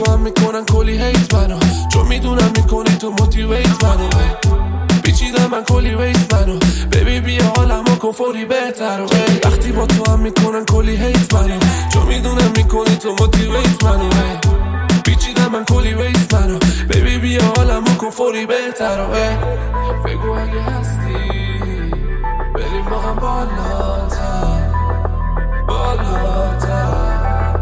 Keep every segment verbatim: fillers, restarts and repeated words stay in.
تو هم میکنن کلی هیت منو، چون میدونم میکنی تو موتیویت منو. پیچیدم من کلی ویت منو، ببی بیا حالمو کن فوری بهتر. وقتی با تو هم میکنن کلی هیت منو، چون میدونم میکنی تو موتیویت منو. پیچیدم من کلی ویت منو، ببی بیا حالمو کن فوری بهتر. بگو اگه هستی بریم با هم بالاتر بالاتر.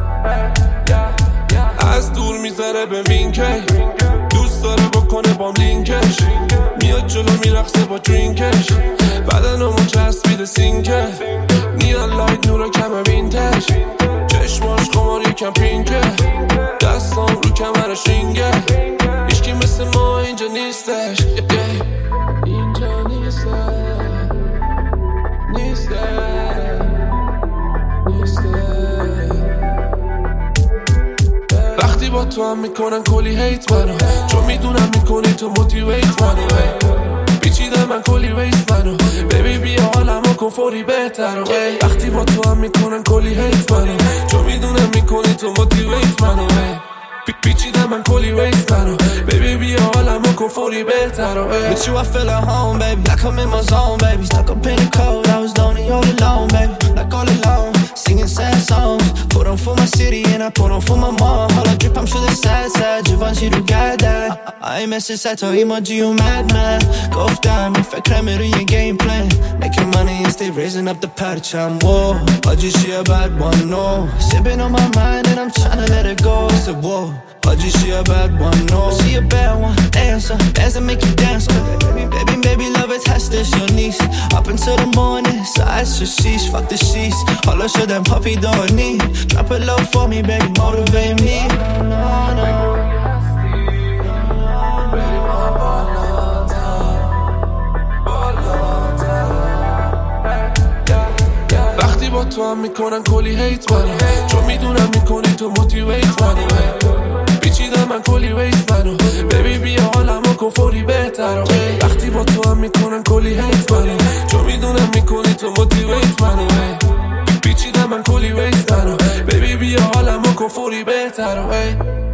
از دور میذاره ببین که دوست داره بکنه بام لینکش، میاد جلو میرقصه با درینکش، بدنمون چسبیده سینکه، نیان لایت نورا کم وینتج، چشماش خمار یکم پینکه، دستام رو کمرش رینگه، هیچکی مثل ما اینجا نیستش، اینجا نیستش نیستش نیستش. وقتی با تو هم میکنن کلی هیت منو، چون میدونم میکنی تو موتیویت منو. پیچیدم من کلی ویت منو، ببی بیا حالمو کن فوری بهتر. وقتی با تو هم میکنن کلی هیت منو، چون میدونم میکنی تو موتیویت منو. پیچیدم من کلی ویت منو، ببی بیا حالمو کن فوری بهتر. With you I feel at home baby, like I'm in my zone baby. Stuck up in the cold, I was lonely all alone baby. Like all alone, singing sad songs. Put on for my city and I put on for my mom. All I drip I'm sure the sad sad, جوانشی رو گردن. I ain't messing sad تا ایماجی و madman. گفتم این فکرم روی game plan. Making money and stay raising up the پرچم. Whoa, حاجی she a bad one, no. Sipping on my mind and I'm tryna let it go. So whoa, حاجی she a bad one, no. She a bad one, dancer, dance and make you dance. Baby, baby, baby, love it, هستش your niece. Up until the morning, sides to sheesh, fuck the sheets. حالا شدم puppy don't need. Drop it low for me, baby, motivate me. No, no. وقتی با تو هم میکنن کلی هیت منو، چون میدونم میکنی تو موتیویت منو. پیچیدم من کلی ویت منو، ببی بیا حالمو کن فوری بهتر. وقتی با تو هم میکنن کلی هیت منو، چون میدونم میکنی تو موتیویت منو. پیچیدم من کلی ویت منو، ببی بیا حالمو کن فوری بهتر.